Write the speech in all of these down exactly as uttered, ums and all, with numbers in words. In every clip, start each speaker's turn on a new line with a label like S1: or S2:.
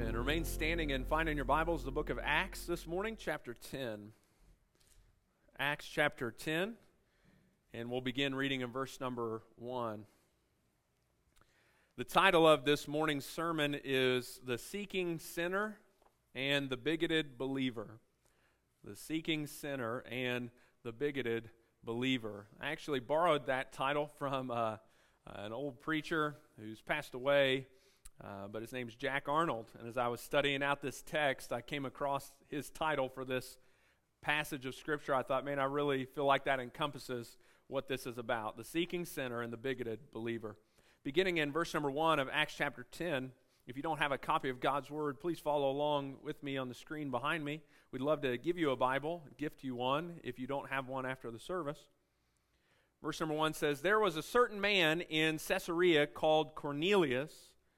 S1: Amen. Remain standing and find in your Bibles the book of Acts this morning, chapter ten. Acts chapter ten, and we'll begin reading in verse number one. The title of this morning's sermon is The Seeking Sinner and the Bigoted Believer. The Seeking Sinner and the Bigoted Believer. I actually borrowed that title from uh, an old preacher who's passed away. Uh, but his name's Jack Arnold, and as I was studying out this text, I came across his title for this passage of Scripture. I thought, man, I really feel like that encompasses what this is about, the seeking sinner and the bigoted believer. Beginning in verse number one of Acts chapter ten, if you don't have a copy of God's Word, please follow along with me on the screen behind me. We'd love to give you a Bible, gift you one, if you don't have one after the service. Verse number one says, "There was a certain man in Caesarea called Cornelius,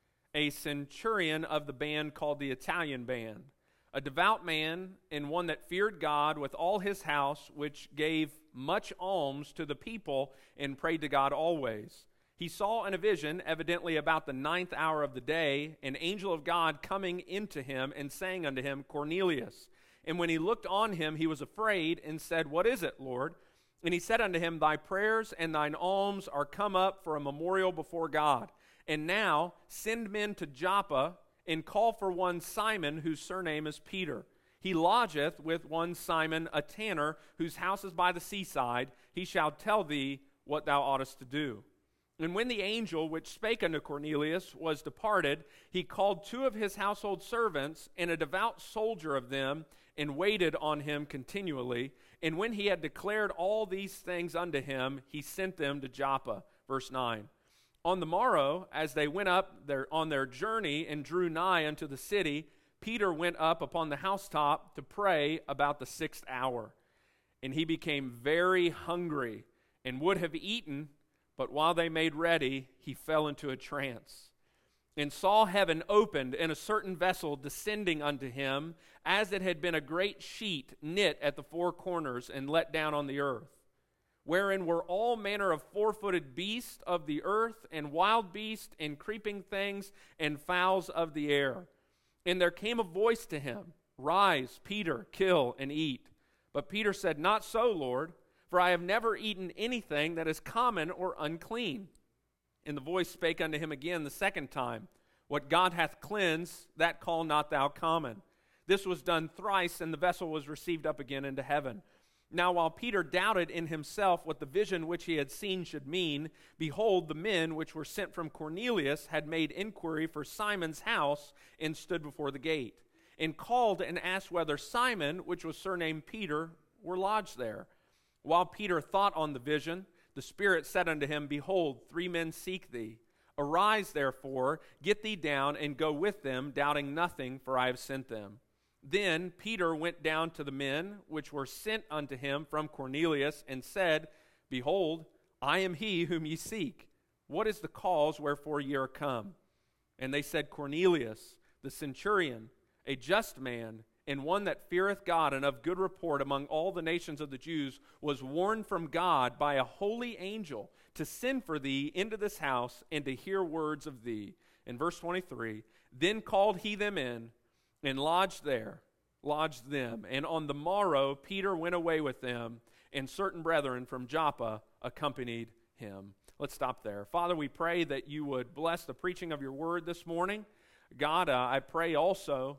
S1: a centurion of the band called the Italian band, a devout man and one that feared God with all his house, which gave much alms to the people and prayed to God always. He saw in a vision, evidently about the ninth hour of the day, an angel of God coming into him and saying unto him, Cornelius. And when he looked on him, he was afraid and said, What is it, Lord? And he said unto him, Thy prayers and thine alms are come up for a memorial before God. And now send men to Joppa and call for one Simon, whose surname is Peter. He lodgeth with one Simon, a tanner, whose house is by the seaside. He shall tell thee what thou oughtest to do. And when the angel which spake unto Cornelius was departed, he called two of his household servants and a devout soldier of them, and waited on him continually. And when he had declared all these things unto him, he sent them to Joppa." Verse nine. "On the morrow, as they went up their, on their journey and drew nigh unto the city, Peter went up upon the housetop to pray about the sixth hour. And he became very hungry and would have eaten, but while they made ready, he fell into a trance, and saw heaven opened and a certain vessel descending unto him, as it had been a great sheet knit at the four corners and let down on the earth, wherein were all manner of four-footed beasts of the earth, and wild beasts, and creeping things, and fowls of the air. And there came a voice to him, Rise, Peter, kill and eat. But Peter said, Not so, Lord, for I have never eaten anything that is common or unclean. And the voice spake unto him again the second time, What God hath cleansed, that call not thou common. This was done thrice, and the vessel was received up again into heaven. Now while Peter doubted in himself what the vision which he had seen should mean, behold, the men which were sent from Cornelius had made inquiry for Simon's house, and stood before the gate, and called and asked whether Simon, which was surnamed Peter, were lodged there. While Peter thought on the vision, the Spirit said unto him, Behold, three men seek thee. Arise, therefore, get thee down, and go with them, doubting nothing, for I have sent them. Then Peter went down to the men which were sent unto him from Cornelius, and said, Behold, I am he whom ye seek. What is the cause wherefore ye are come? And they said, Cornelius, the centurion, a just man, and one that feareth God, and of good report among all the nations of the Jews, was warned from God by a holy angel to send for thee into this house, and to hear words of thee. In verse twenty-three, Then called he them in, and lodged there, lodged them. And on the morrow Peter went away with them, and certain brethren from Joppa accompanied him." Let's stop there. Father, we pray that you would bless the preaching of your word this morning. God, uh, I pray also,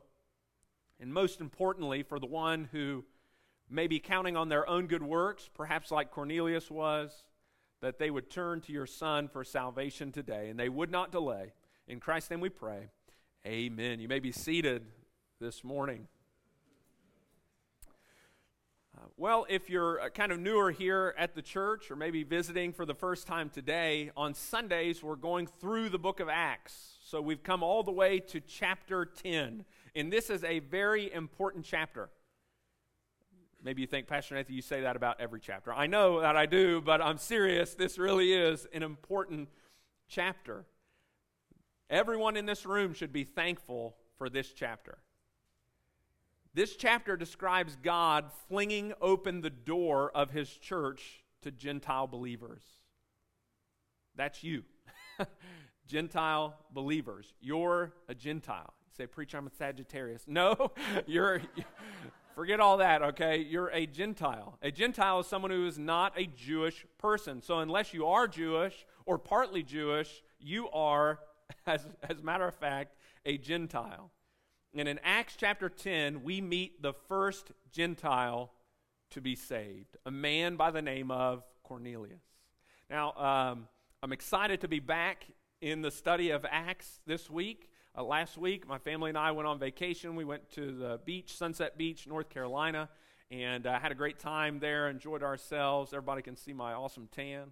S1: and most importantly, for the one who may be counting on their own good works, perhaps like Cornelius was, that they would turn to your Son for salvation today, and they would not delay. In Christ's name we pray. Amen. You may be seated this morning. Uh, well, if you're uh, kind of newer here at the church, or maybe visiting for the first time today, on Sundays we're going through the book of Acts. So we've come all the way to chapter ten, and this is a very important chapter. Maybe you think, Pastor Nathan, you say that about every chapter. I know that I do, but I'm serious. This really is an important chapter. Everyone in this room should be thankful for this chapter. This chapter describes God flinging open the door of his church to Gentile believers. That's you. Gentile believers. You're a Gentile. You say, preacher, I'm a Sagittarius. No, you're, forget all that, okay? You're a Gentile. A Gentile is someone who is not a Jewish person. So unless you are Jewish or partly Jewish, you are, as, as a matter of fact, a Gentile. And in Acts chapter ten, we meet the first Gentile to be saved, a man by the name of Cornelius. Now, um, I'm excited to be back in the study of Acts this week. Uh, last week, my family and I went on vacation. We went to the beach, Sunset Beach, North Carolina, and uh, had a great time there, enjoyed ourselves. Everybody can see my awesome tan.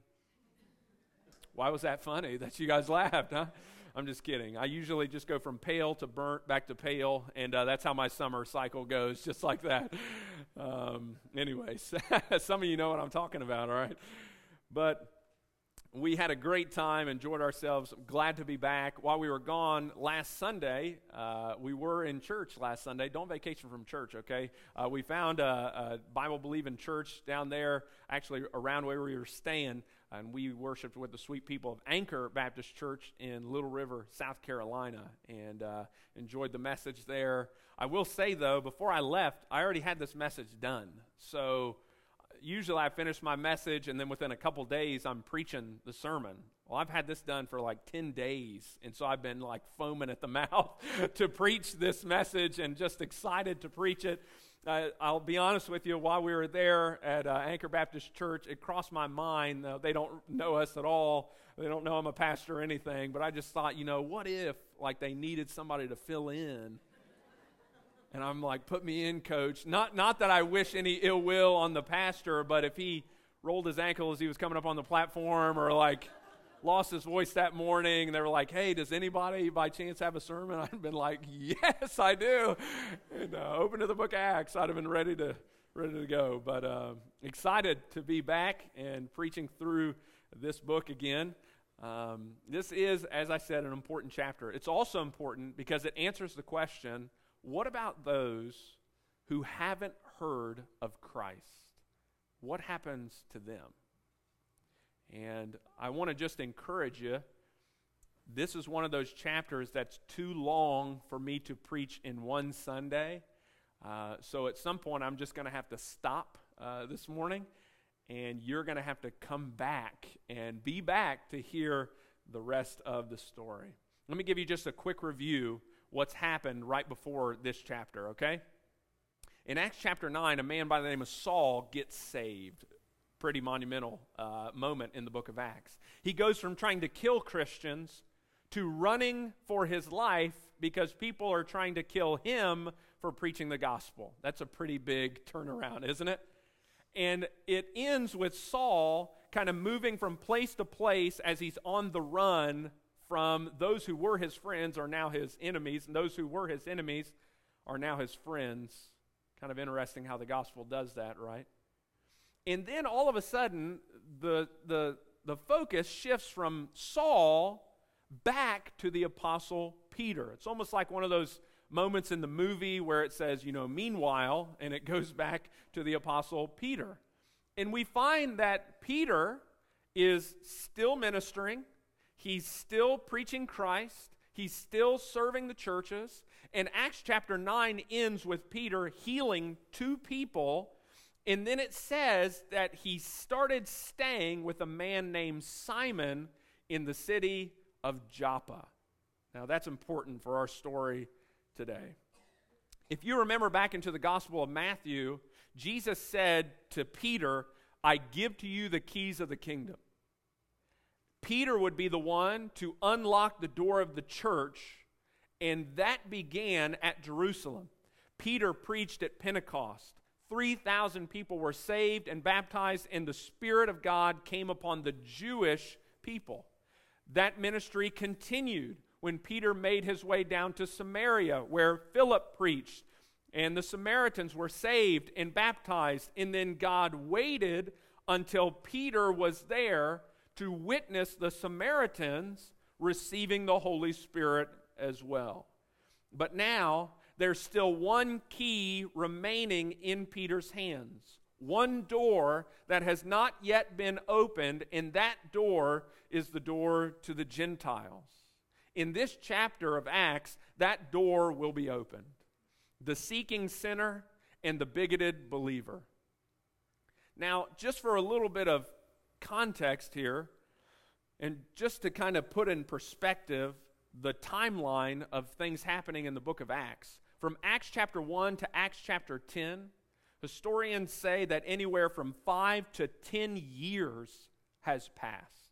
S1: Why was that funny that you guys laughed, huh? I'm just kidding. I usually just go from pale to burnt, back to pale, and uh, that's how my summer cycle goes, just like that. Um, anyways, some of you know what I'm talking about, all right? But we had a great time, enjoyed ourselves. Glad to be back. While we were gone last Sunday, uh, we were in church last Sunday. Don't vacation from church, okay? Uh, we found a, a Bible-believing church down there, actually around where we were staying, and we worshiped with the sweet people of Anchor Baptist Church in Little River, South Carolina, and uh, enjoyed the message there. I will say, though, before I left, I already had this message done. So usually I finish my message, and then within a couple days, I'm preaching the sermon. Well, I've had this done for like ten days, and so I've been like foaming at the mouth to preach this message and just excited to preach it. Uh, I'll be honest with you, while we were there at uh, Anchor Baptist Church, it crossed my mind. Uh, they don't know us at all. They don't know I'm a pastor or anything, but I just thought, you know, what if like they needed somebody to fill in? And I'm like, put me in, coach. Not not that I wish any ill will on the pastor, but if he rolled his ankle as he was coming up on the platform or like lost his voice that morning, and they were like, hey, does anybody by chance have a sermon? I'd been like, yes, I do. And uh, open to the book of Acts. I'd have been ready to ready to go. But uh, excited to be back and preaching through this book again. Um, this is, as I said, an important chapter. It's also important because it answers the question, what about those who haven't heard of Christ? What happens to them? And I want to just encourage you, this is one of those chapters that's too long for me to preach in one Sunday. Uh, so at some point, I'm just going to have to stop uh, this morning, and you're going to have to come back and be back to hear the rest of the story. Let me give you just a quick review what's happened right before this chapter, okay? In Acts chapter nine, a man by the name of Saul gets saved. Pretty monumental uh, moment in the book of Acts. He goes from trying to kill Christians to running for his life because people are trying to kill him for preaching the gospel. That's a pretty big turnaround, isn't it? And it ends with Saul kind of moving from place to place as he's on the run from those who were his friends are now his enemies, and those who were his enemies are now his friends. Kind of interesting how the gospel does that, right? And then all of a sudden, the, the, the focus shifts from Saul back to the Apostle Peter. It's almost like one of those moments in the movie where it says, you know, meanwhile, and it goes back to the Apostle Peter. And we find that Peter is still ministering. He's still preaching Christ. He's still serving the churches. And Acts chapter nine ends with Peter healing two people. And then it says that he started staying with a man named Simon in the city of Joppa. Now, that's important for our story today. If you remember back into the Gospel of Matthew, Jesus said to Peter, I give to you the keys of the kingdom. Peter would be the one to unlock the door of the church, and that began at Jerusalem. Peter preached at Pentecost. three thousand people were saved and baptized, and the Spirit of God came upon the Jewish people. That ministry continued when Peter made his way down to Samaria, where Philip preached, and the Samaritans were saved and baptized, and then God waited until Peter was there to witness the Samaritans receiving the Holy Spirit as well. But now, there's still one key remaining in Peter's hands. One door that has not yet been opened, and that door is the door to the Gentiles. In this chapter of Acts, that door will be opened. The seeking sinner and the bigoted believer. Now, just for a little bit of context here, and just to kind of put in perspective the timeline of things happening in the book of Acts, from Acts chapter one to Acts chapter ten, historians say that anywhere from five to ten years has passed.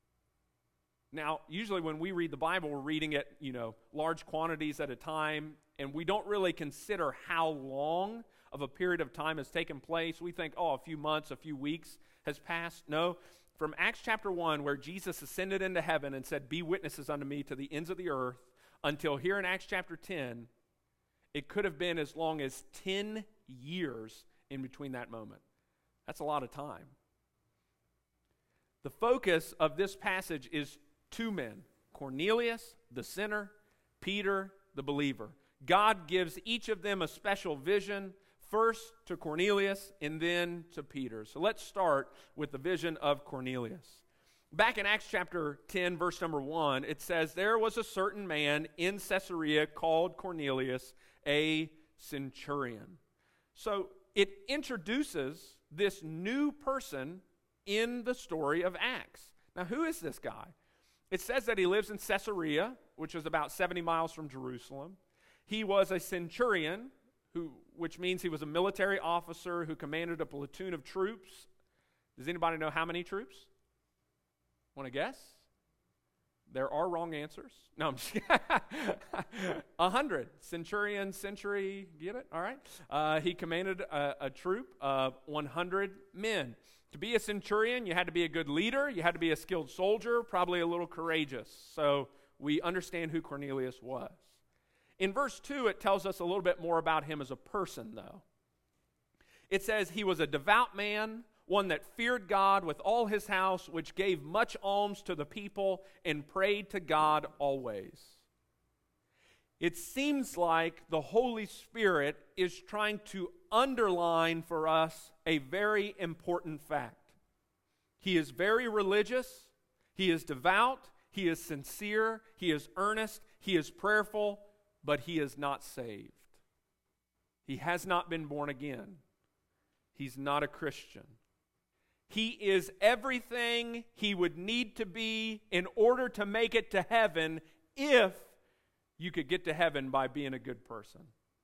S1: Now, usually when we read the Bible, we're reading it, you know, large quantities at a time, and we don't really consider how long of a period of time has taken place. We think, oh, a few months, a few weeks has passed. No, from Acts chapter one, where Jesus ascended into heaven and said, "Be witnesses unto me to the ends of the earth," until here in Acts chapter ten, it could have been as long as ten years in between that moment. That's a lot of time. The focus of this passage is two men, Cornelius, the sinner, Peter, the believer. God gives each of them a special vision, first to Cornelius and then to Peter. So let's start with the vision of Cornelius. Back in Acts chapter ten, verse number one, it says, "There was a certain man in Caesarea called Cornelius, a centurion." So it introduces this new person in the story of Acts. Now, who is this guy? It says that he lives in Caesarea, which is about seventy miles from Jerusalem. He was a centurion, who, which means he was a military officer who commanded a platoon of troops. Does anybody know how many troops? Want to guess? There are wrong answers. No, I'm just A hundred. Centurion, century, get it? All right. Uh, he commanded a, a troop of one hundred men. To be a centurion, you had to be a good leader. You had to be a skilled soldier, probably a little courageous. So we understand who Cornelius was. In verse two, it tells us a little bit more about him as a person, though. It says he was a devout man, one that feared God with all his house, which gave much alms to the people and prayed to God always. It seems like the Holy Spirit is trying to underline for us a very important fact. He is very religious, he is devout, he is sincere, he is earnest, he is prayerful, but he is not saved. He has not been born again. He's not a Christian. He is everything he would need to be in order to make it to heaven if you could get to heaven by being a good person.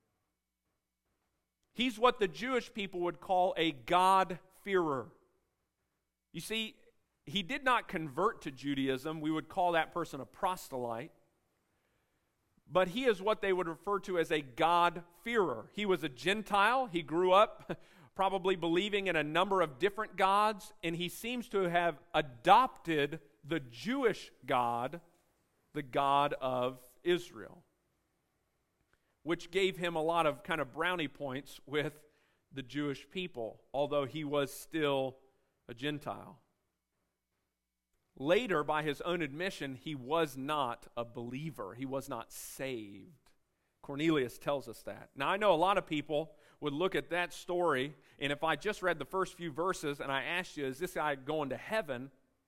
S1: He's what the Jewish people would call a God-fearer. You see, he did not convert to Judaism. We would call that person a proselyte. But he is what they would refer to as a God-fearer. He was a Gentile. He grew up probably believing in a number of different gods, and he seems to have adopted the Jewish God, the God of Israel, which gave him a lot of kind of brownie points with the Jewish people, although he was still a Gentile. Later, by his own admission, he was not a believer. He was not saved. Cornelius tells us that. Now, I know a lot of people would look at that story, and if I just read the first few verses and I asked you, is this guy going to heaven?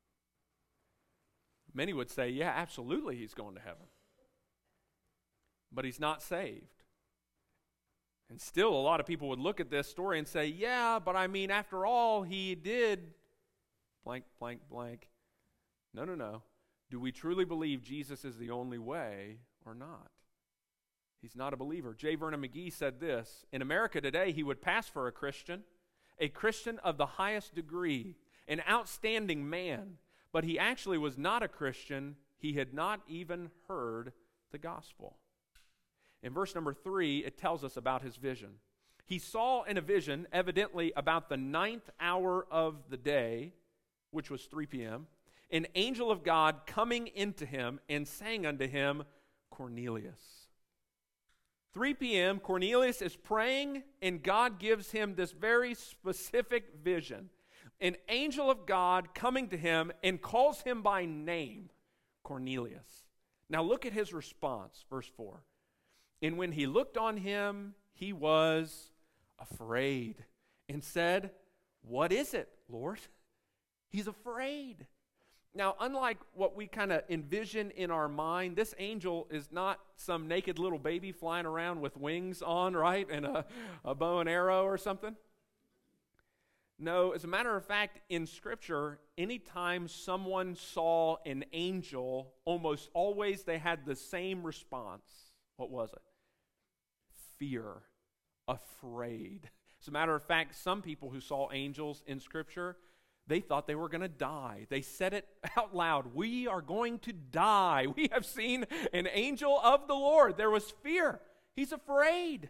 S1: Many would say, yeah, absolutely he's going to heaven. But he's not saved. And still, a lot of people would look at this story and say, yeah, but I mean, after all, he did blank, blank, blank. No, no, no. Do we truly believe Jesus is the only way or not? He's not a believer. J. Vernon McGee said this: in America today, he would pass for a Christian, a Christian of the highest degree, an outstanding man, but he actually was not a Christian. He had not even heard the gospel. In verse number three, it tells us about his vision. He saw in a vision, evidently about the ninth hour of the day, which was three p.m., an angel of God coming into him and saying unto him, Cornelius. three p.m., Cornelius is praying, and God gives him this very specific vision. An angel of God coming to him and calls him by name, Cornelius. Now look at his response, verse four. And when he looked on him, he was afraid and said, what is it, Lord? He's afraid. Now, unlike what we kind of envision in our mind, this angel is not some naked little baby flying around with wings on, right, and a, a bow and arrow or something. No, as a matter of fact, in Scripture, anytime someone saw an angel, almost always they had the same response. What was it? Fear, afraid. As a matter of fact, some people who saw angels in Scripture, they thought they were going to die. They said it out loud. We are going to die. We have seen an angel of the Lord. There was fear. He's afraid.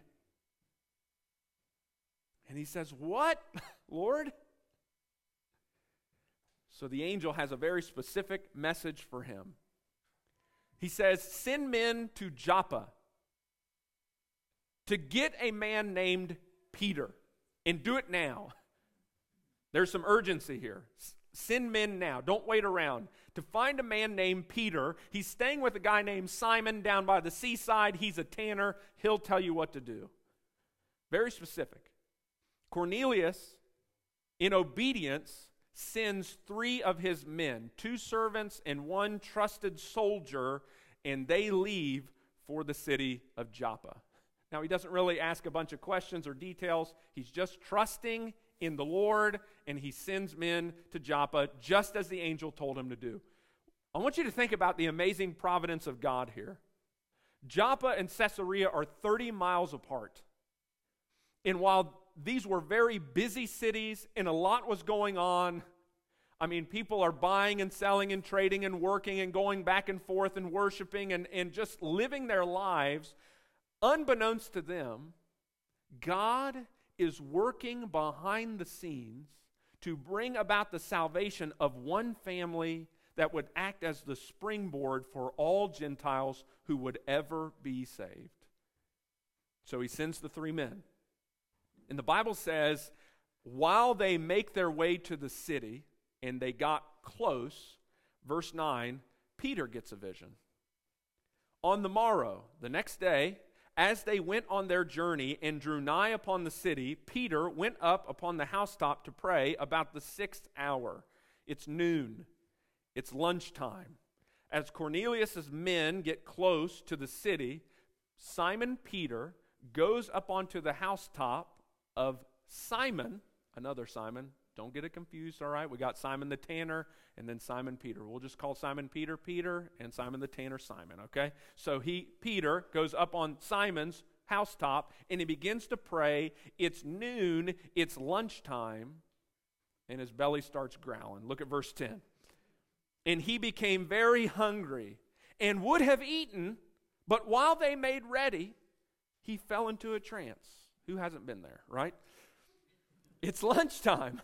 S1: And he says, what, Lord? So the angel has a very specific message for him. He says, send men to Joppa to get a man named Peter, and do it now. There's some urgency here. S- send men now. Don't wait around. To find a man named Peter. He's staying with a guy named Simon down by the seaside. He's a tanner. He'll tell you what to do. Very specific. Cornelius, in obedience, sends three of his men, two servants and one trusted soldier, and they leave for the city of Joppa. Now, he doesn't really ask a bunch of questions or details. He's just trusting in the Lord, and he sends men to Joppa just as the angel told him to do. I want you to think about the amazing providence of God here. Joppa and Caesarea are thirty miles apart. And while these were very busy cities and a lot was going on, I mean, people are buying and selling and trading and working and going back and forth and worshiping and, and just living their lives. Unbeknownst to them, God is working behind the scenes to bring about the salvation of one family that would act as the springboard for all Gentiles who would ever be saved. So he sends the three men. And the Bible says, while they make their way to the city, and they got close, verse nine, Peter gets a vision. On the morrow, the next day, as they went on their journey and drew nigh upon the city, Peter went up upon the housetop to pray about the sixth hour. It's noon. It's lunchtime. As Cornelius' men get close to the city, Simon Peter goes up onto the housetop of Simon, another Simon. Don't get it confused, all right? We got Simon the tanner and then Simon Peter. We'll just call Simon Peter Peter and Simon the tanner Simon, okay? So he, Peter, goes up on Simon's housetop and he begins to pray. It's noon, it's lunchtime, and his belly starts growling. Look at verse ten. And he became very hungry and would have eaten, but while they made ready, he fell into a trance. Who hasn't been there, right? It's lunchtime.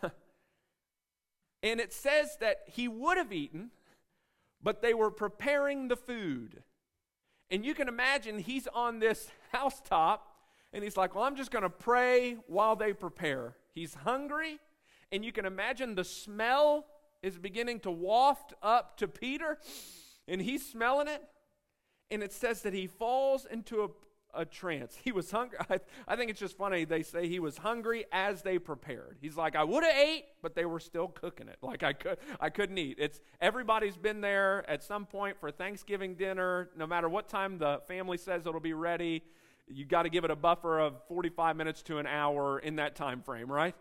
S1: And it says that he would have eaten, but they were preparing the food. And you can imagine he's on this housetop, and he's like, well, I'm just going to pray while they prepare. He's hungry, and you can imagine the smell is beginning to waft up to Peter, and he's smelling it. And it says that he falls into a a trance. He was hungry. I, I think it's just funny. They say he was hungry as they prepared. He's like, I would have ate, but they were still cooking it. Like I could, I couldn't eat. It's everybody's been there at some point for Thanksgiving dinner. No matter what time the family says it'll be ready, you got to give it a buffer of forty-five minutes to an hour in that time frame, right?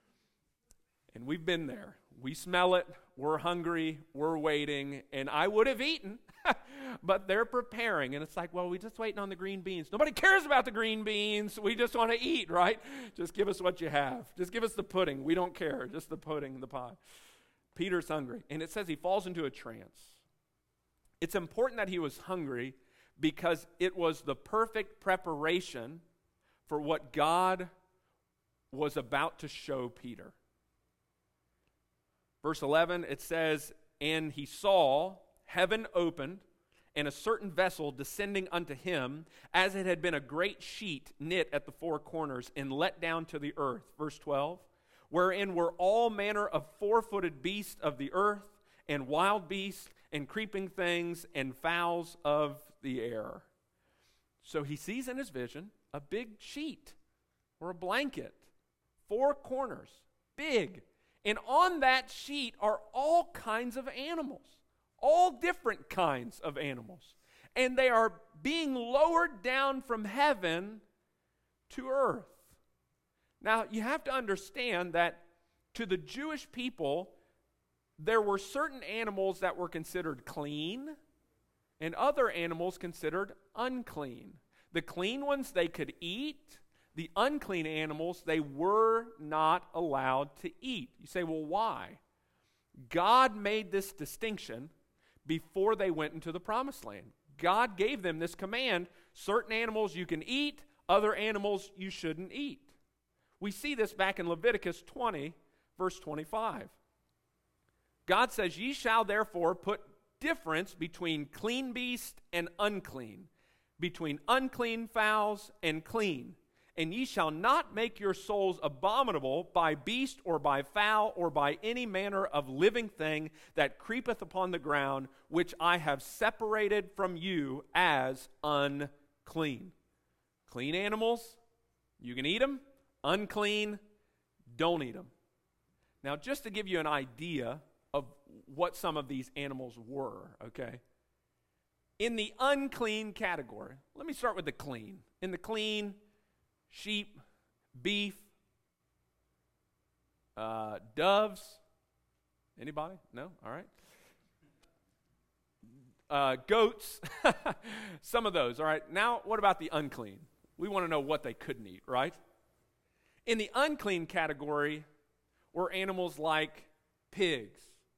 S1: And we've been there. We smell it. We're hungry. We're waiting. And I would have eaten. But they're preparing, and it's like, well, we're just waiting on the green beans. Nobody cares about the green beans. We just want to eat, right? Just give us what you have. Just give us the pudding. We don't care. Just the pudding, the pie. Peter's hungry, and it says he falls into a trance. It's important that he was hungry because it was the perfect preparation for what God was about to show Peter. Verse eleven, it says, and he saw heaven opened, and a certain vessel descending unto him, as it had been a great sheet knit at the four corners and let down to the earth. Verse twelve, wherein were all manner of four-footed beasts of the earth, and wild beasts, and creeping things, and fowls of the air. So he sees in his vision a big sheet or a blanket, four corners, big, And on that sheet are all kinds of animals, all different kinds of animals. And they are being lowered down from heaven to earth. Now, you have to understand that to the Jewish people, there were certain animals that were considered clean and other animals considered unclean. The clean ones they could eat. The unclean animals they were not allowed to eat. You say, well, why? God made this distinction before they went into the promised land. God gave them this command: certain animals you can eat, other animals you shouldn't eat. We see this back in Leviticus twenty, verse twenty-five. God says, ye shall therefore put difference between clean beast and unclean, between unclean fowls and clean. And ye shall not make your souls abominable by beast or by fowl or by any manner of living thing that creepeth upon the ground, which I have separated from you as unclean. Clean animals, you can eat them. Unclean, don't eat them. Now, just to give you an idea of what some of these animals were, okay? In the unclean category, let me start with the clean. In the clean, sheep, beef, uh, doves. Anybody? No? All right. Uh, goats. Some of those, all right. Now, what about the unclean? We want to know what they couldn't eat, right? In the unclean category were animals like pigs.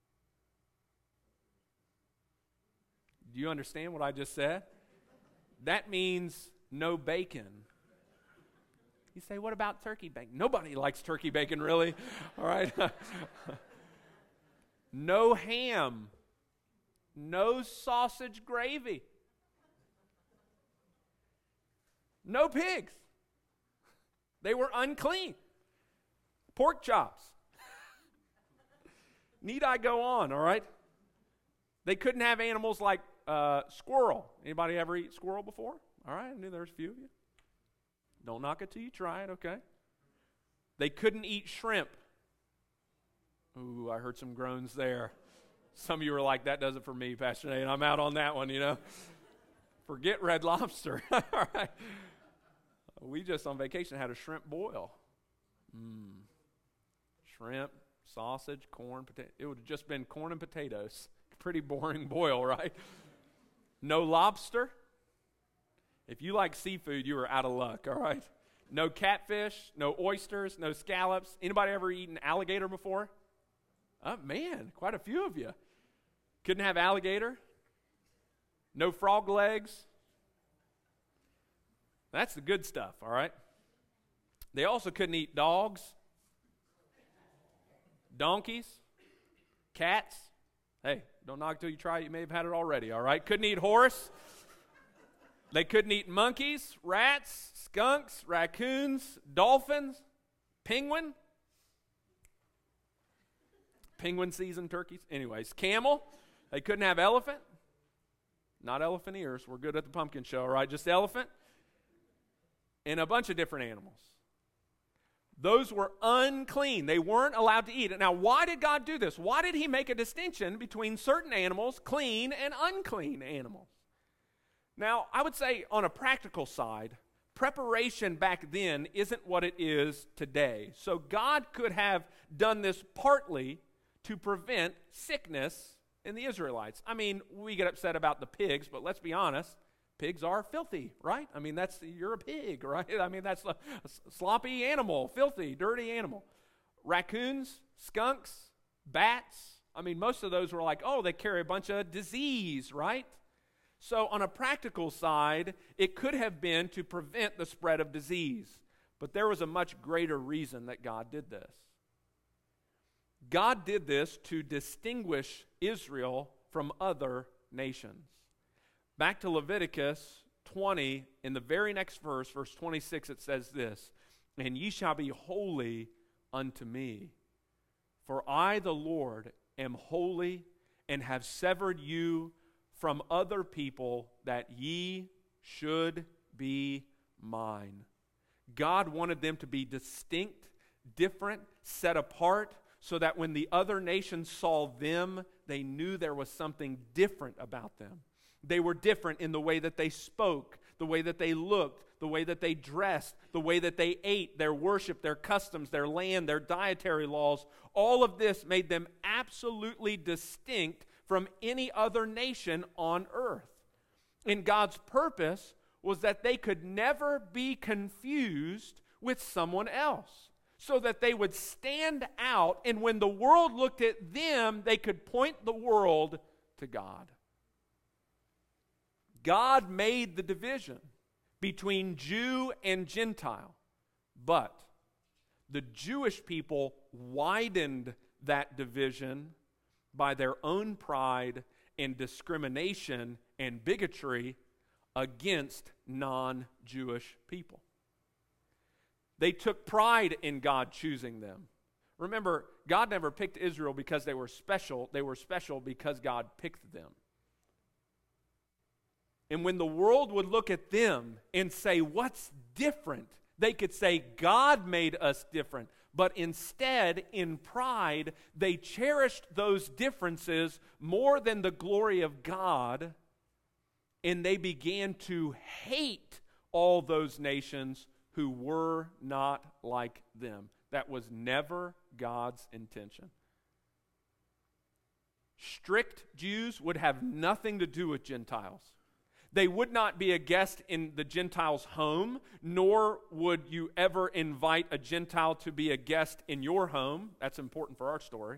S1: Do you understand what I just said? That means no bacon. You say, what about turkey bacon? Nobody likes turkey bacon, really. All right. No ham. No sausage gravy. No pigs. They were unclean. Pork chops. Need I go on, all right? They couldn't have animals like uh, squirrel. Anybody ever eat squirrel before? All right, I knew there was a few of you. Don't knock it till you try it, okay? They couldn't eat shrimp. Ooh, I heard some groans there. Some of you were like, that does it for me, Pastor Nate. I'm out on that one, you know. Forget Red Lobster. All right. We just on vacation had a shrimp boil. Mm. Shrimp, sausage, corn, potato. It would have just been corn and potatoes. Pretty boring boil, right? No lobster. If you like seafood, you are out of luck, all right? No catfish, no oysters, no scallops. Anybody ever eaten alligator before? Oh, man, quite a few of you. Couldn't have alligator. No frog legs. That's the good stuff, all right? They also couldn't eat dogs, donkeys, cats. Hey, don't knock till you try it. You may have had it already, all right? Couldn't eat horse. They couldn't eat monkeys, rats, skunks, raccoons, dolphins, penguin. Penguin season turkeys. Anyways, camel. They couldn't have elephant. Not elephant ears. We're good at the pumpkin show, all right? Just elephant. And a bunch of different animals. Those were unclean. They weren't allowed to eat it. Now, why did God do this? Why did he make a distinction between certain animals, clean and unclean animals? Now, I would say on a practical side, preparation back then isn't what it is today. So God could have done this partly to prevent sickness in the Israelites. I mean, we get upset about the pigs, but let's be honest. Pigs are filthy, right? I mean, that's, you're a pig, right? I mean, that's a, a sloppy animal, filthy, dirty animal. Raccoons, skunks, bats. I mean, most of those were like, oh, they carry a bunch of disease, right? So on a practical side, it could have been to prevent the spread of disease. But there was a much greater reason that God did this. God did this to distinguish Israel from other nations. Back to Leviticus twenty, in the very next verse, verse twenty-six, it says this, and ye shall be holy unto me, for I, the Lord, am holy, and have severed you from other people, that ye should be mine. God wanted them to be distinct, different, set apart, so that when the other nations saw them, they knew there was something different about them. They were different in the way that they spoke, the way that they looked, the way that they dressed, the way that they ate, their worship, their customs, their land, their dietary laws. All of this made them absolutely distinct from any other nation on earth. And God's purpose was that they could never be confused with someone else, so that they would stand out, and when the world looked at them, they could point the world to God. God made the division between Jew and Gentile, but the Jewish people widened that division by their own pride and discrimination and bigotry against non-Jewish people. They took pride in God choosing them. Remember, God never picked Israel because they were special. They were special because God picked them. And when the world would look at them and say, what's different? They could say, God made us different. But instead, in pride, they cherished those differences more than the glory of God, and they began to hate all those nations who were not like them. That was never God's intention. Strict Jews would have nothing to do with Gentiles. They would not be a guest in the Gentile's home, nor would you ever invite a Gentile to be a guest in your home. That's important for our story.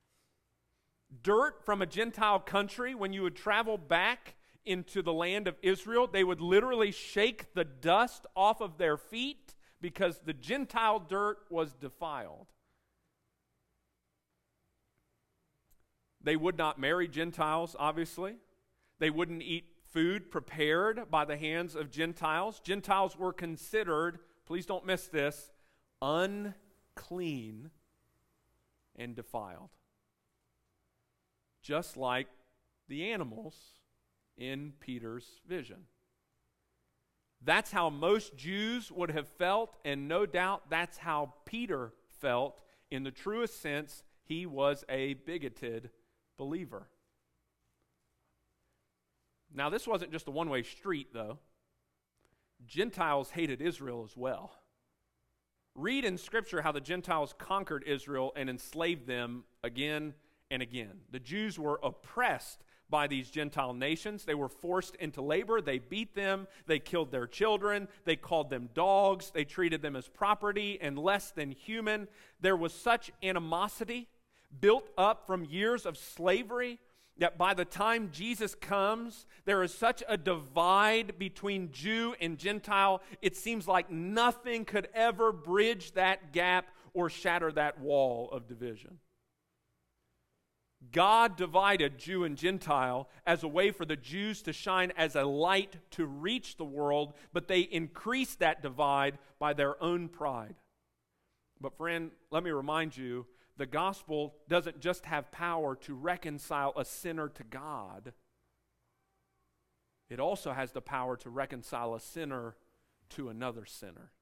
S1: Dirt from a Gentile country, when you would travel back into the land of Israel, they would literally shake the dust off of their feet because the Gentile dirt was defiled. They would not marry Gentiles, obviously. They wouldn't eat food prepared by the hands of Gentiles. Gentiles were considered, please don't miss this, unclean and defiled. Just like the animals in Peter's vision. That's how most Jews would have felt, and no doubt that's how Peter felt. In the truest sense, he was a bigoted believer. Now, this wasn't just a one-way street, though. Gentiles hated Israel as well. Read in Scripture how the Gentiles conquered Israel and enslaved them again and again. The Jews were oppressed by these Gentile nations. They were forced into labor. They beat them. They killed their children. They called them dogs. They treated them as property and less than human. There was such animosity built up from years of slavery that by the time Jesus comes, there is such a divide between Jew and Gentile, it seems like nothing could ever bridge that gap or shatter that wall of division. God divided Jew and Gentile as a way for the Jews to shine as a light to reach the world, but they increased that divide by their own pride. But friend, let me remind you, the gospel doesn't just have power to reconcile a sinner to God. It also has the power to reconcile a sinner to another sinner.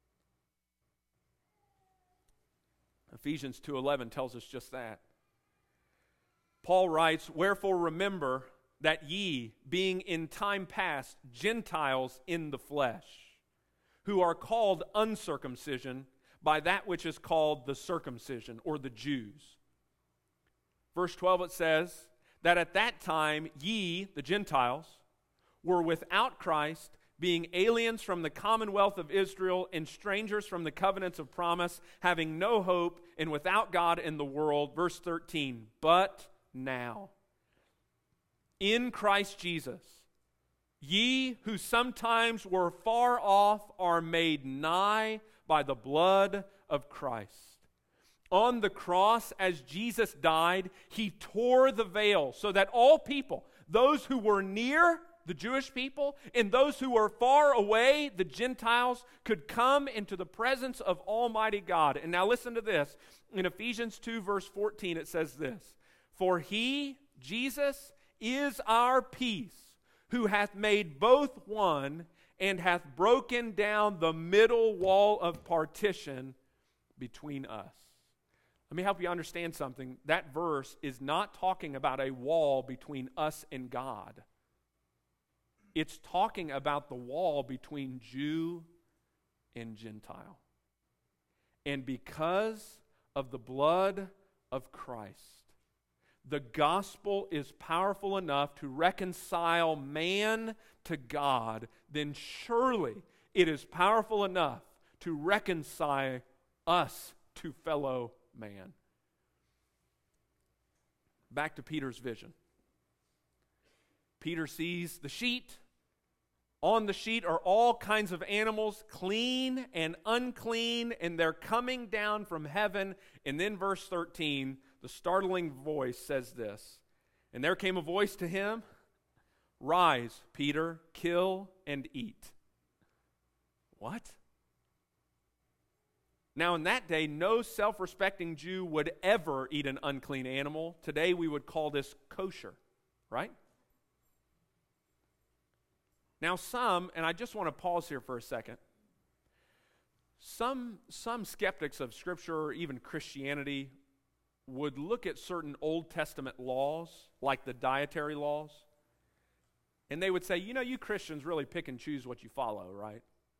S1: Ephesians two eleven tells us just that. Paul writes, "Wherefore remember that ye, being in time past Gentiles in the flesh, who are called uncircumcision by that which is called the circumcision," or the Jews. Verse twelve, it says, "That at that time ye," the Gentiles, "were without Christ, being aliens from the commonwealth of Israel and strangers from the covenants of promise, having no hope and without God in the world." Verse thirteen, "But now, in Christ Jesus, ye who sometimes were far off are made nigh by the blood of Christ." On the cross, as Jesus died, he tore the veil so that all people, those who were near, the Jewish people, and those who were far away, the Gentiles, could come into the presence of Almighty God. And now listen to this. In Ephesians two, verse fourteen, it says this, "For he," Jesus, "is our peace, who hath made both one, and hath broken down the middle wall of partition between us." Let Let me help you understand something. That verse is not talking about a wall between us and God. It's talking about the wall between Jew and Gentile. And because of the blood of Christ, the gospel is powerful enough to reconcile man to God, then surely it is powerful enough to reconcile us to fellow man. Back to Peter's vision. Peter sees the sheet. On the sheet are all kinds of animals, clean and unclean, and they're coming down from heaven. And then verse thirteen, the startling voice says this, "And there came a voice to him, 'Rise, Peter, kill and eat.'" What? Now in that day, no self-respecting Jew would ever eat an unclean animal. Today we would call this kosher, right? Now some, and I just want to pause here for a second, some, some skeptics of Scripture or even Christianity would look at certain Old Testament laws, like the dietary laws, and they would say, you know, you Christians really pick and choose what you follow, right?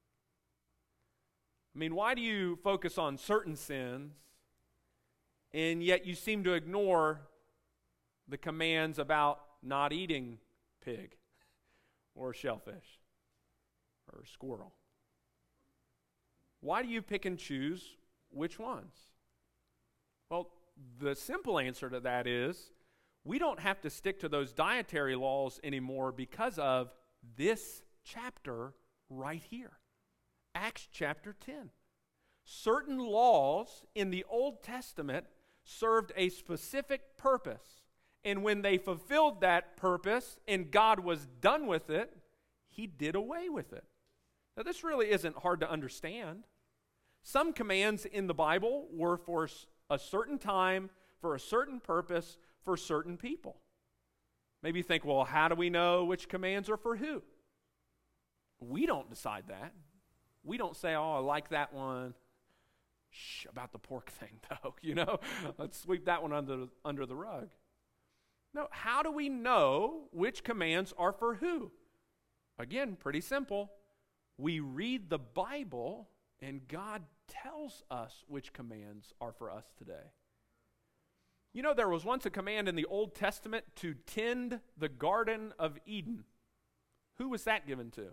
S1: I mean, why do you focus on certain sins, and yet you seem to ignore the commands about not eating pig or shellfish or squirrel? Why do you pick and choose which ones? Well, the simple answer to that is we don't have to stick to those dietary laws anymore because of this chapter right here. Acts chapter ten. Certain laws in the Old Testament served a specific purpose. And when they fulfilled that purpose and God was done with it, he did away with it. Now, this really isn't hard to understand. Some commands in the Bible were for a certain time, for a certain purpose, for certain people. Maybe you think, well, how do we know which commands are for who? We don't decide that. We don't say, oh, I like that one. Shh, about the pork thing, though, you know? Let's sweep that one under, under the rug. No, how do we know which commands are for who? Again, pretty simple. We read the Bible, and God tells us which commands are for us today. You know, there was once a command in the Old Testament to tend the Garden of Eden. Who was that given to?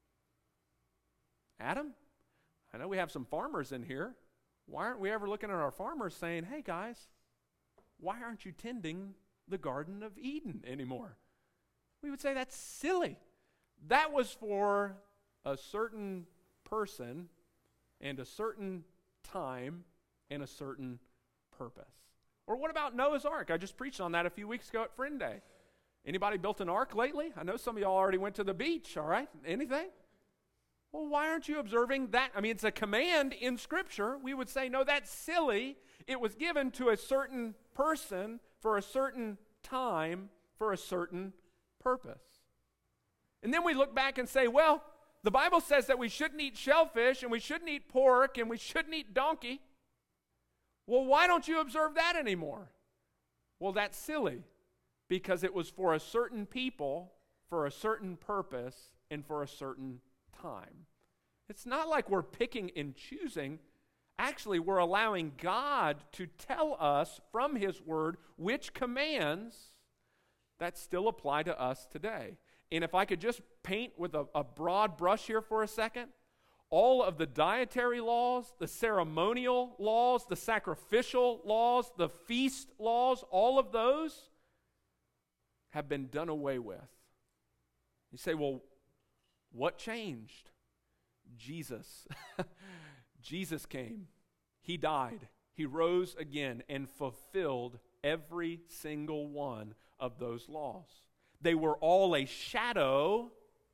S1: Adam? I know we have some farmers in here. Why aren't we ever looking at our farmers saying, hey guys, why aren't you tending the Garden of Eden anymore? We would say that's silly. That was for a certain person and a certain time and a certain purpose. Or what about Noah's Ark? I just preached on that a few weeks ago at Friend Day. Anybody built an ark lately? I know some of y'all already went to the beach, all right? Anything? Well, why aren't you observing that? I mean, it's a command in Scripture. We would say, no, that's silly. It was given to a certain person for a certain time for a certain purpose. And then we look back and say, well, the Bible says that we shouldn't eat shellfish and we shouldn't eat pork and we shouldn't eat donkey. Well, why don't you observe that anymore? Well, that's silly because it was for a certain people, for a certain purpose, and for a certain time. It's not like we're picking and choosing. Actually, we're allowing God to tell us from His Word which commands that still apply to us today. And if I could just paint with a, a broad brush here for a second, all of the dietary laws, the ceremonial laws, the sacrificial laws, the feast laws, all of those have been done away with. You say, well, what changed? Jesus. Jesus came. He died. He rose again and fulfilled every single one of those laws. They were all a shadow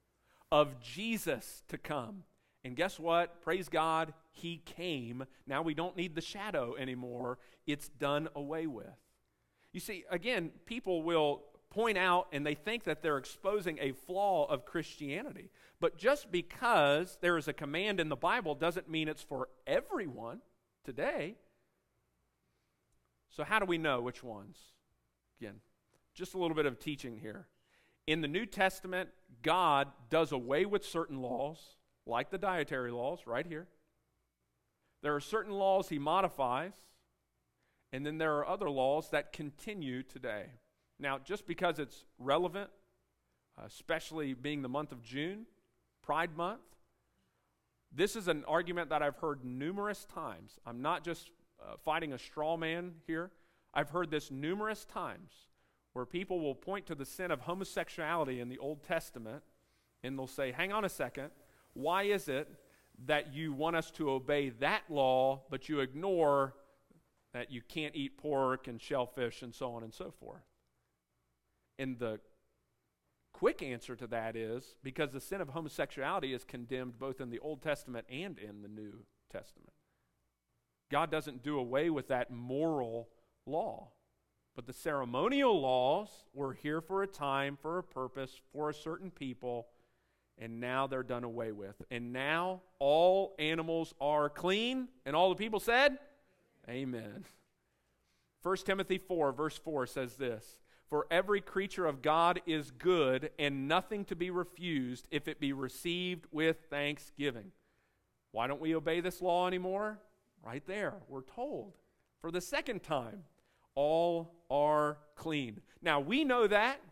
S1: of Jesus to come. And guess what? Praise God, He came. Now we don't need the shadow anymore. It's done away with. You see, again, people will point out and they think that they're exposing a flaw of Christianity. But just because there is a command in the Bible doesn't mean it's for everyone today. So how do we know which ones? Again, just a little bit of teaching here. In the New Testament, God does away with certain laws, like the dietary laws right here. There are certain laws he modifies, and then there are other laws that continue today. Now, just because it's relevant, especially being the month of June, Pride Month, this is an argument that I've heard numerous times. I'm not just uh, fighting a straw man here. I've heard this numerous times where people will point to the sin of homosexuality in the Old Testament, and they'll say, hang on a second, why is it that you want us to obey that law, but you ignore that you can't eat pork and shellfish and so on and so forth? And the quick answer to that is because the sin of homosexuality is condemned both in the Old Testament and in the New Testament. God doesn't do away with that moral law. But the ceremonial laws were here for a time, for a purpose, for a certain people, and now they're done away with. And now all animals are clean, and all the people said, amen. First Timothy four, verse four says this, for every creature of God is good and nothing to be refused if it be received with thanksgiving. Why don't we obey this law anymore? Right there, we're told for the second time, all are clean. Now we know that.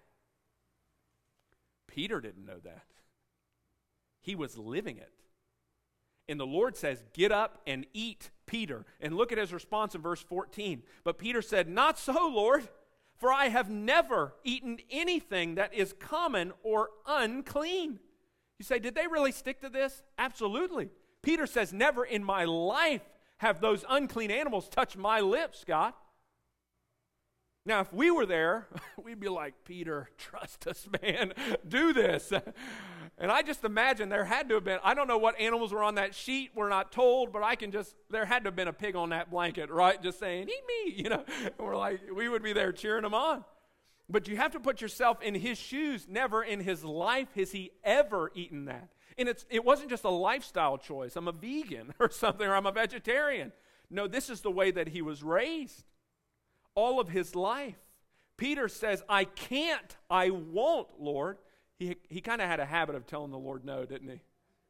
S1: Peter didn't know that. He was living it. And the Lord says, get up and eat, Peter. And look at his response in verse fourteen. But Peter said, not so, Lord. For I have never eaten anything that is common or unclean. You say, did they really stick to this? Absolutely. Peter says, never in my life have those unclean animals touched my lips, God. Now, if we were there, we'd be like, Peter, trust us, man. Do this. And I just imagine there had to have been, I don't know what animals were on that sheet. We're not told, but I can just, there had to have been a pig on that blanket, right? Just saying, eat me, you know. And we're like, we would be there cheering him on. But you have to put yourself in his shoes. Never in his life has he ever eaten that. And it's it wasn't just a lifestyle choice. I'm a vegan or something, or I'm a vegetarian. No, this is the way that he was raised. All of his life. Peter says, I can't, I won't, Lord. He, he kind of had a habit of telling the Lord no, didn't he?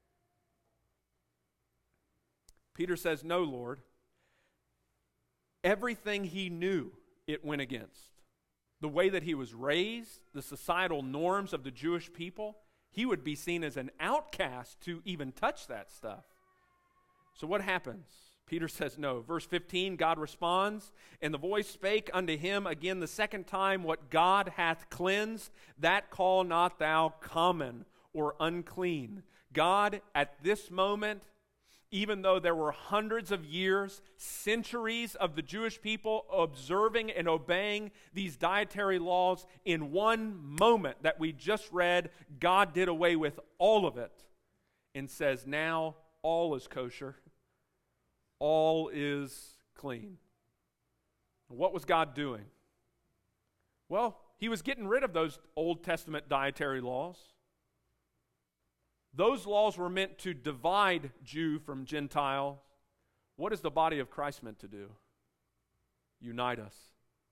S1: Peter says, no, Lord. Everything he knew, it went against. The way that he was raised, the societal norms of the Jewish people, he would be seen as an outcast to even touch that stuff. So what happens? Peter says no. Verse fifteen, God responds, and the voice spake unto him again the second time, what God hath cleansed, that call not thou common or unclean. God, at this moment, even though there were hundreds of years, centuries of the Jewish people observing and obeying these dietary laws, in one moment that we just read, God did away with all of it and says, now all is kosher. All is clean. What was God doing? Well, he was getting rid of those Old Testament dietary laws. Those laws were meant to divide Jew from Gentile. What is the body of Christ meant to do? Unite us.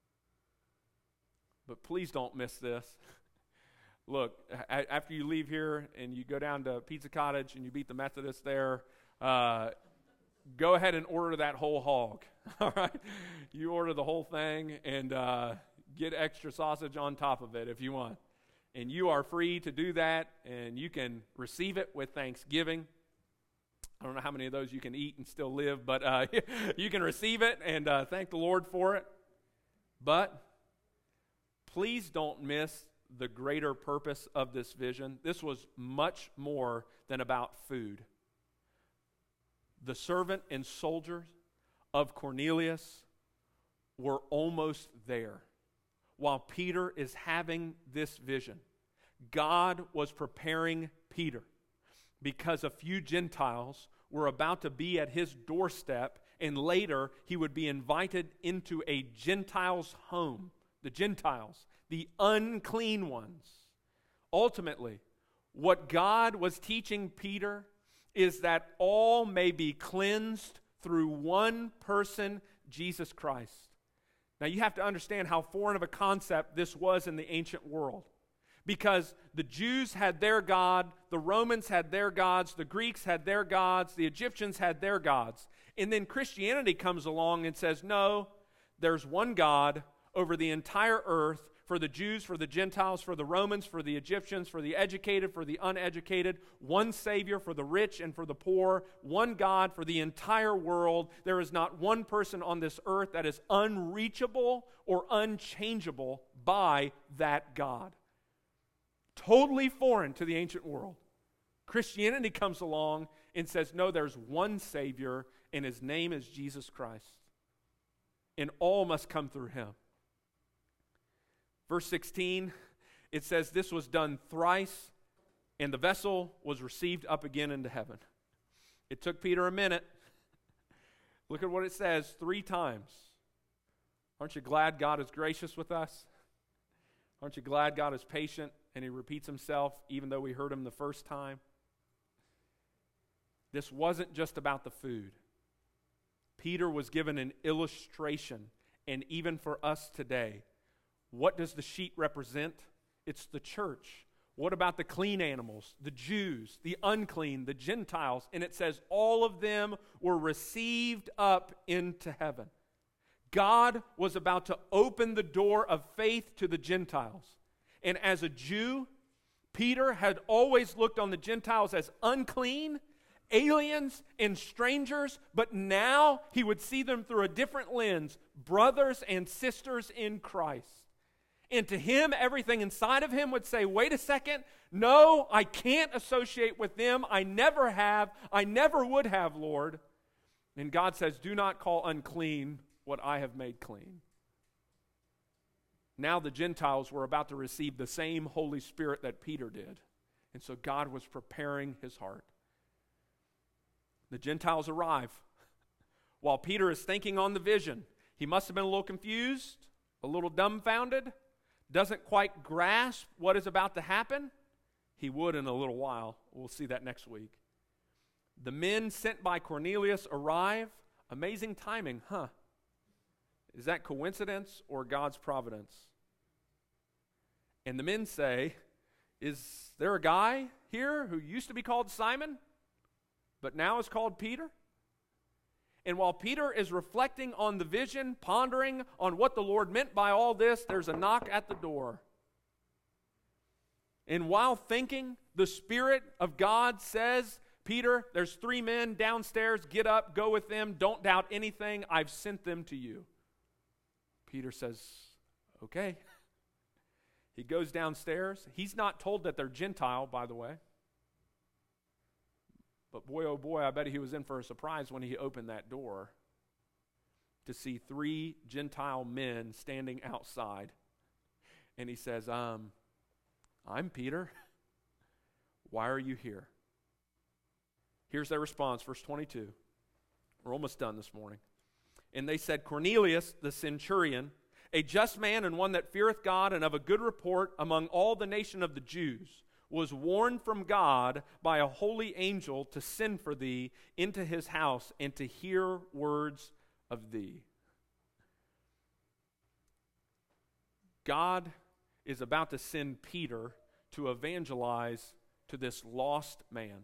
S1: But please don't miss this. Look, a- after you leave here and you go down to Pizza Cottage and you beat the Methodist there, uh, go ahead and order that whole hog, all right? You order the whole thing and uh, get extra sausage on top of it if you want. And you are free to do that, and you can receive it with thanksgiving. I don't know how many of those you can eat and still live, but uh, you can receive it and uh, thank the Lord for it. But please don't miss the greater purpose of this vision. This was much more than about food. The servant and soldiers of Cornelius were almost there while Peter is having this vision. God was preparing Peter because a few Gentiles were about to be at his doorstep, and later he would be invited into a Gentile's home. The Gentiles, the unclean ones. Ultimately, what God was teaching Peter is that all may be cleansed through one person, Jesus Christ. Now you have to understand how foreign of a concept this was in the ancient world. Because the Jews had their God, the Romans had their gods, the Greeks had their gods, the Egyptians had their gods. And then Christianity comes along and says, no, there's one God over the entire earth, for the Jews, for the Gentiles, for the Romans, for the Egyptians, for the educated, for the uneducated, one Savior for the rich and for the poor, one God for the entire world. There is not one person on this earth that is unreachable or unchangeable by that God. Totally foreign to the ancient world. Christianity comes along and says, no, there's one Savior, and his name is Jesus Christ. And all must come through him. Verse sixteen, it says, this was done thrice, and the vessel was received up again into heaven. It took Peter a minute. Look at what it says, three times. Aren't you glad God is gracious with us? Aren't you glad God is patient and he repeats himself even though we heard him the first time? This wasn't just about the food. Peter was given an illustration, and even for us today, what does the sheet represent? It's the church. What about the clean animals, the Jews, the unclean, the Gentiles? And it says all of them were received up into heaven. God was about to open the door of faith to the Gentiles. And as a Jew, Peter had always looked on the Gentiles as unclean, aliens, and strangers, but now he would see them through a different lens, brothers and sisters in Christ. And to him, everything inside of him would say, wait a second, no, I can't associate with them. I never have. I never would have, Lord. And God says, do not call unclean what I have made clean. Now the Gentiles were about to receive the same Holy Spirit that Peter did. And so God was preparing his heart. The Gentiles arrive. While Peter is thinking on the vision, he must have been a little confused, a little dumbfounded, doesn't quite grasp what is about to happen. He would in a little while. We'll see that next week. The men sent by Cornelius arrive. Amazing timing, huh? Is that coincidence or God's providence? And the men say, is there a guy here who used to be called Simon, but now is called Peter? And while Peter is reflecting on the vision, pondering on what the Lord meant by all this, there's a knock at the door. And while thinking, the Spirit of God says, Peter, there's three men downstairs. Get up, go with them. Don't doubt anything. I've sent them to you. Peter says, okay. He goes downstairs. He's not told that they're Gentile, by the way. But boy, oh boy, I bet he was in for a surprise when he opened that door to see three Gentile men standing outside. And he says, um, I'm Peter. Why are you here? Here's their response, verse twenty-two. We're almost done this morning. And they said, Cornelius, the centurion, a just man and one that feareth God and of a good report among all the nation of the Jews, was warned from God by a holy angel to send for thee into his house and to hear words of thee. God is about to send Peter to evangelize to this lost man.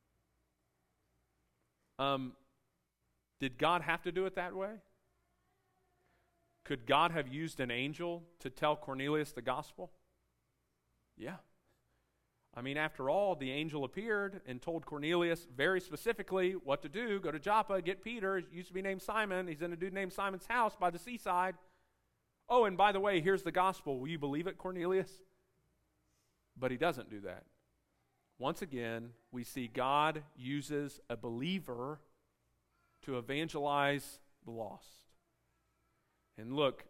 S1: Um, did God have to do it that way? Could God have used an angel to tell Cornelius the gospel? Yeah. I mean, after all, the angel appeared and told Cornelius very specifically what to do. Go to Joppa, get Peter. He used to be named Simon. He's in a dude named Simon's house by the seaside. Oh, and by the way, here's the gospel. Will you believe it, Cornelius? But he doesn't do that. Once again, we see God uses a believer to evangelize the lost. And look,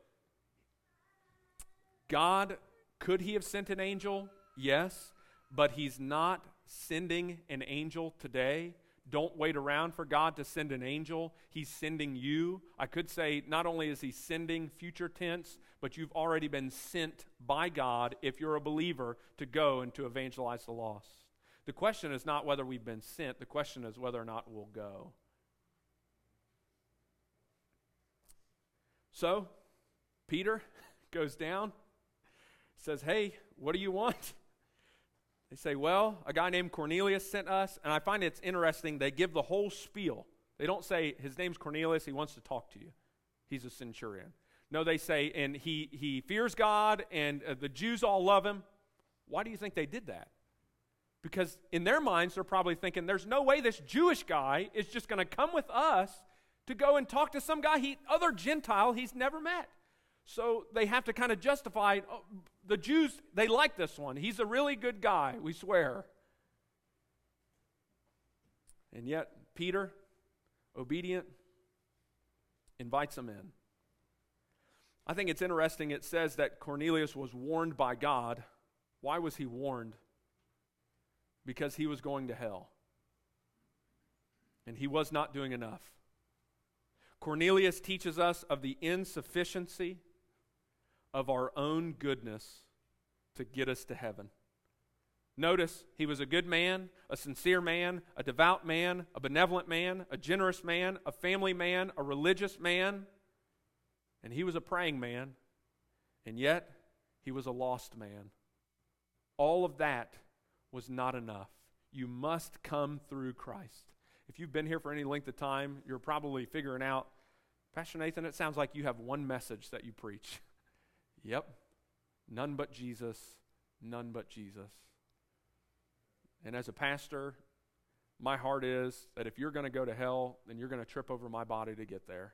S1: God, could he have sent an angel? Yes. But he's not sending an angel today. Don't wait around for God to send an angel. He's sending you. I could say not only is he sending future tense, but you've already been sent by God, if you're a believer, to go and to evangelize the lost. The question is not whether we've been sent. The question is whether or not we'll go. So, Peter goes down, says, hey, what do you want? They say, well, a guy named Cornelius sent us, and I find it's interesting, they give the whole spiel. They don't say, his name's Cornelius, he wants to talk to you. He's a centurion. No, they say, and he, he fears God, and uh, the Jews all love him. Why do you think they did that? Because in their minds, they're probably thinking, there's no way this Jewish guy is just going to come with us to go and talk to some guy, he, other Gentile he's never met. So they have to kind of justify, oh, the Jews, they like this one. He's a really good guy, we swear. And yet, Peter, obedient, invites him in. I think it's interesting, it says that Cornelius was warned by God. Why was he warned? Because he was going to hell. And he was not doing enough. Cornelius teaches us of the insufficiency of our own goodness to get us to heaven. Notice, he was a good man, a sincere man, a devout man, a benevolent man, a generous man, a family man, a religious man, and he was a praying man, and yet he was a lost man. All of that was not enough. You must come through Christ. If you've been here for any length of time, you're probably figuring out, Pastor Nathan, it sounds like you have one message that you preach. Yep. None but Jesus. None but Jesus. And as a pastor, my heart is that if you're going to go to hell, then you're going to trip over my body to get there.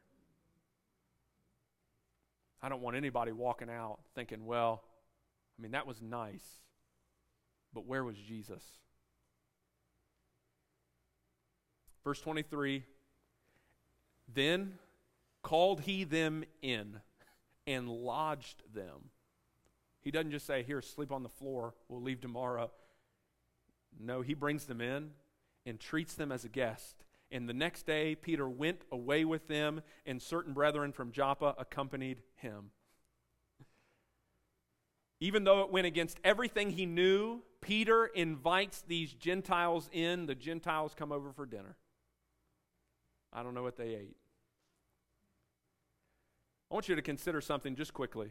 S1: I don't want anybody walking out thinking, well, I mean, that was nice, but where was Jesus? Verse twenty-three, then called he them in and lodged them. He doesn't just say, here, sleep on the floor, we'll leave tomorrow. No, he brings them in and treats them as a guest. And the next day, Peter went away with them, and certain brethren from Joppa accompanied him. Even though it went against everything he knew, Peter invites these Gentiles in. The Gentiles come over for dinner. I don't know what they ate. I want you to consider something just quickly.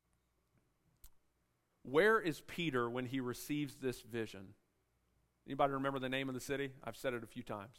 S1: Where is Peter when he receives this vision? Anybody remember the name of the city? I've said it a few times.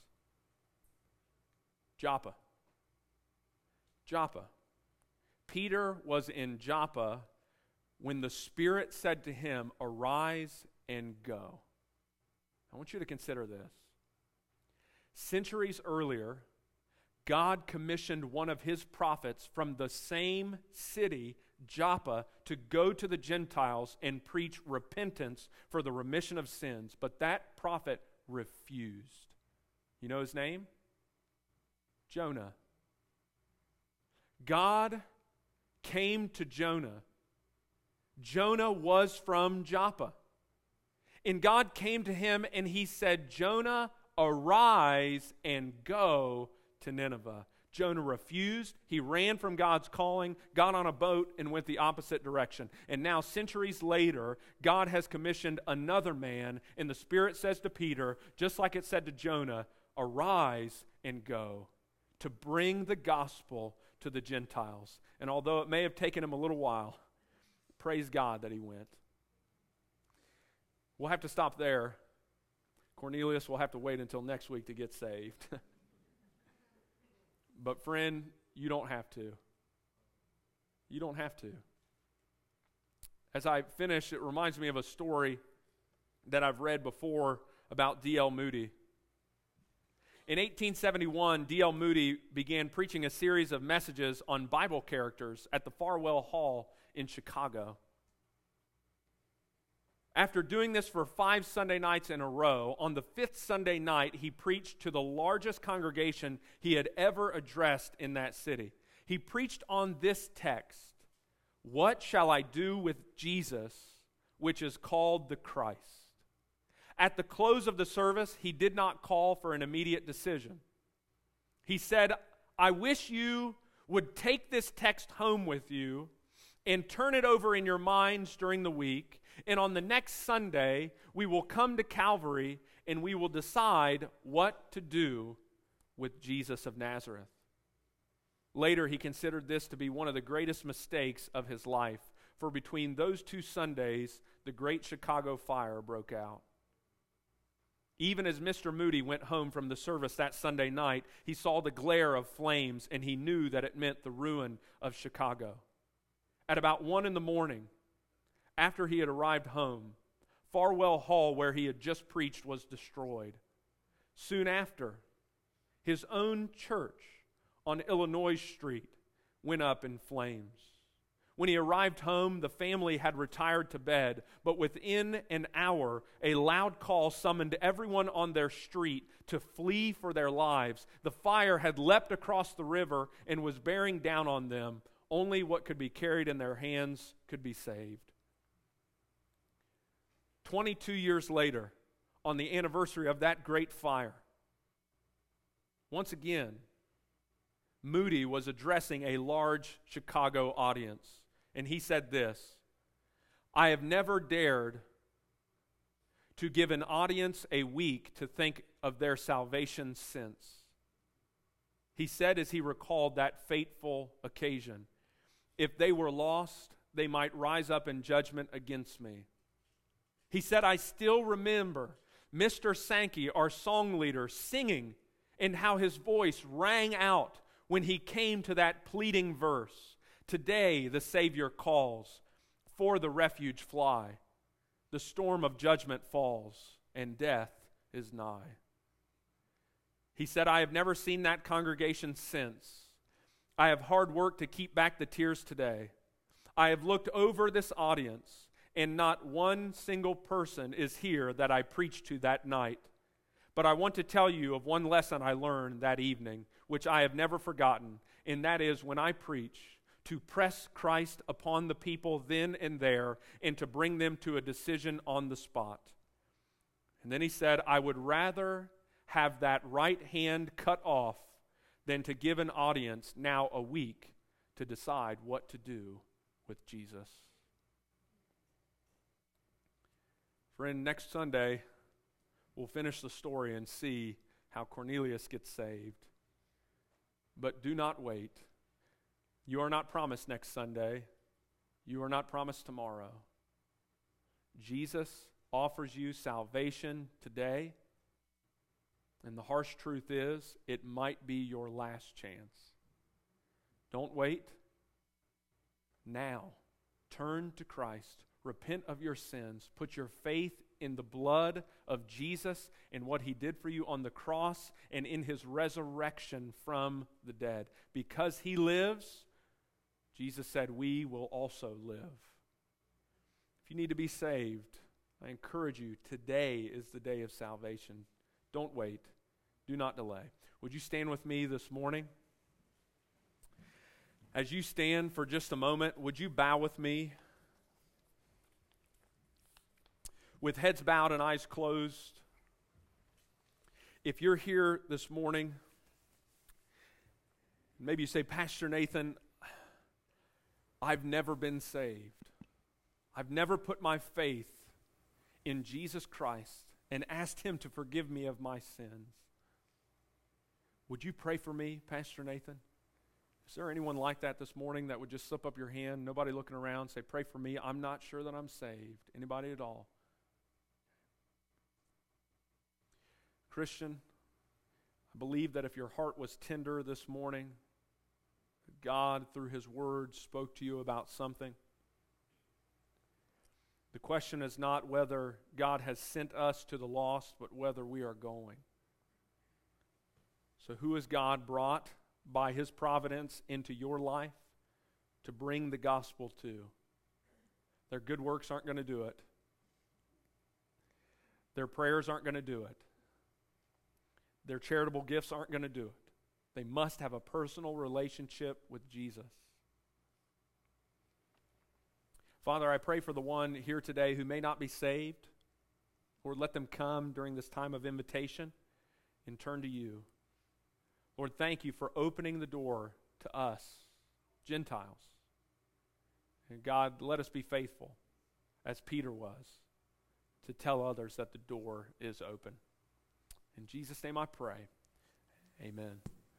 S1: Joppa. Joppa. Peter was in Joppa when the Spirit said to him, arise and go. I want you to consider this. Centuries earlier, God commissioned one of his prophets from the same city, Joppa, to go to the Gentiles and preach repentance for the remission of sins. But that prophet refused. You know his name? Jonah. God came to Jonah. Jonah was from Joppa. And God came to him and he said, Jonah, arise and go to Nineveh. Jonah refused. He ran from God's calling, got on a boat, and went the opposite direction. And now, centuries later, God has commissioned another man, and the Spirit says to Peter, just like it said to Jonah, arise and go to bring the gospel to the Gentiles. And although it may have taken him a little while, praise God that he went. We'll have to stop there. Cornelius will have to wait until next week to get saved. But friend, you don't have to. You don't have to. As I finish, it reminds me of a story that I've read before about D L Moody. In eighteen seventy-one, D L Moody began preaching a series of messages on Bible characters at the Farwell Hall in Chicago. After doing this for five Sunday nights in a row, on the fifth Sunday night, he preached to the largest congregation he had ever addressed in that city. He preached on this text, "What shall I do with Jesus, which is called the Christ?" At the close of the service, he did not call for an immediate decision. He said, "I wish you would take this text home with you and turn it over in your minds during the week. And on the next Sunday, we will come to Calvary and we will decide what to do with Jesus of Nazareth." Later, he considered this to be one of the greatest mistakes of his life, for between those two Sundays, the Great Chicago Fire broke out. Even as Mister Moody went home from the service that Sunday night, he saw the glare of flames, and he knew that it meant the ruin of Chicago. At about one in the morning, after he had arrived home, Farwell Hall, where he had just preached, was destroyed. Soon after, his own church on Illinois Street went up in flames. When he arrived home, the family had retired to bed, but within an hour, a loud call summoned everyone on their street to flee for their lives. The fire had leapt across the river and was bearing down on them. Only what could be carried in their hands could be saved. Twenty-two years later, on the anniversary of that great fire, once again, Moody was addressing a large Chicago audience. And he said this: I have never dared to give an audience a week to think of their salvation since. He said as he recalled that fateful occasion, if they were lost, they might rise up in judgment against me. He said, I still remember Mister Sankey, our song leader, singing, and how his voice rang out when he came to that pleading verse. Today the Savior calls, for the refuge fly. The storm of judgment falls, and death is nigh. He said, I have never seen that congregation since. I have hard work to keep back the tears today. I have looked over this audience, and not one single person is here that I preached to that night. But I want to tell you of one lesson I learned that evening, which I have never forgotten, and that is when I preach, to press Christ upon the people then and there, and to bring them to a decision on the spot. And then he said, I would rather have that right hand cut off than to give an audience now a week to decide what to do with Jesus. Friend, next Sunday, we'll finish the story and see how Cornelius gets saved. But do not wait. You are not promised next Sunday. You are not promised tomorrow. Jesus offers you salvation today, and the harsh truth is, it might be your last chance. Don't wait. Now, turn to Christ. Repent of your sins. Put your faith in the blood of Jesus and what he did for you on the cross and in his resurrection from the dead. Because he lives, Jesus said, we will also live. If you need to be saved, I encourage you, today is the day of salvation. Don't wait. Do not delay. Would you stand with me this morning? As you stand for just a moment, would you bow with me? With heads bowed and eyes closed. If you're here this morning, maybe you say, Pastor Nathan, I've never been saved. I've never put my faith in Jesus Christ and asked him to forgive me of my sins. Would you pray for me, Pastor Nathan? Is there anyone like that this morning that would just slip up your hand, nobody looking around, say, pray for me, I'm not sure that I'm saved. Anybody at all? Christian, I believe that if your heart was tender this morning, God, through his word, spoke to you about something. The question is not whether God has sent us to the lost, but whether we are going. So who has God brought by his providence into your life to bring the gospel to? Their good works aren't going to do it. Their prayers aren't going to do it. Their charitable gifts aren't going to do it. They must have a personal relationship with Jesus. Father, I pray for the one here today who may not be saved. Lord, let them come during this time of invitation and turn to you. Lord, thank you for opening the door to us, Gentiles. And God, let us be faithful, as Peter was, to tell others that the door is open. In Jesus' name I pray. Amen.